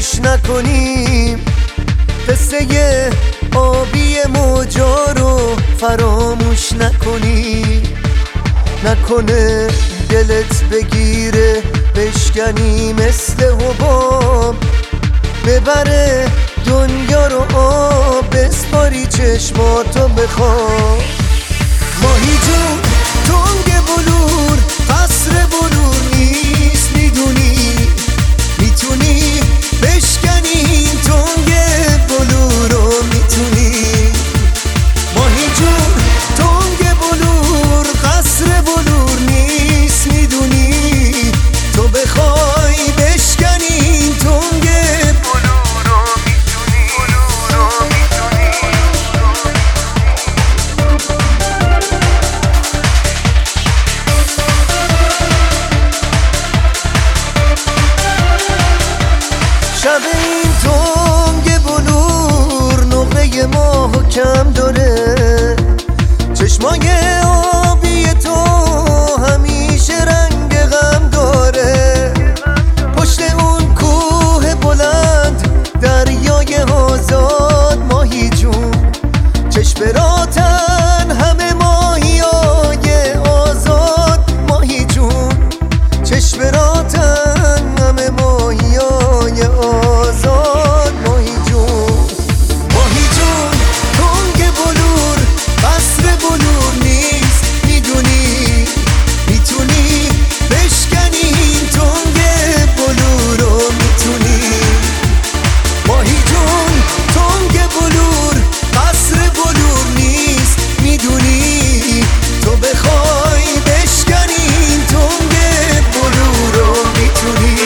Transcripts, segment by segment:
نکنیم، قصه آبی موجا رو فراموش نکنیم. نکنه دلت بگیره بشکنی مثل حباب، ببره دنیا رو آب، بسپاری چشماتو بخواب. ماهی جون تنگ بلور قصر بلور نیست، میدونی میتونی بشکنی این تنگ بلور رو، میتونی. ماهی جون تنگ بلور قصر بلور نیست، میدونی تو بخوای بشکنی این تنگ بلور رو، شب این تنگ بلور نقره ماهو کم داره، چشمای آبی تو همیشه رنگ غم داره. پشت اون کوه بلند دریای آزاد، ماهی جون چشم براتن همه ماهیای آزاد. ماهی جون چشم براتن همه ماهیای آزاد. ماهی جون ماهی جون تنگ بلور قصر بلور نیست، میدونی میتونی بشکنی این تنگ بلور رو، میتونی. ماهی جون تنگ بلور قصر بلور نیست، میدونی تو بخوای بشکنی این تنگ بلور رو، میتونی.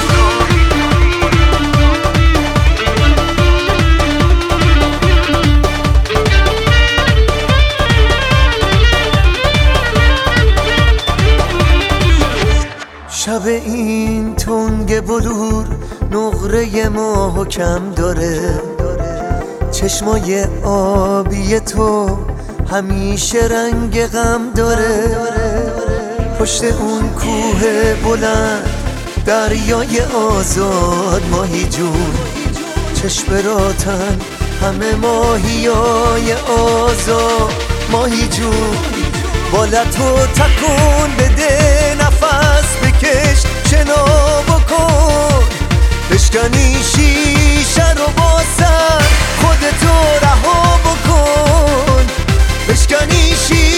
شب این تنگ بلور نقره ماهو کم داره، چشمای آبی تو همیشه رنگ غم داره. پشت اون کوه بلند دریای آزاد، ماهی جون چشم براتن همه ماهیای آزاد. ماهی جون بالتو تکون بده، نفس بکش شنا بکن، بشکنی شیشه رو با سر خودتو رها بکن، بشکنی شیشه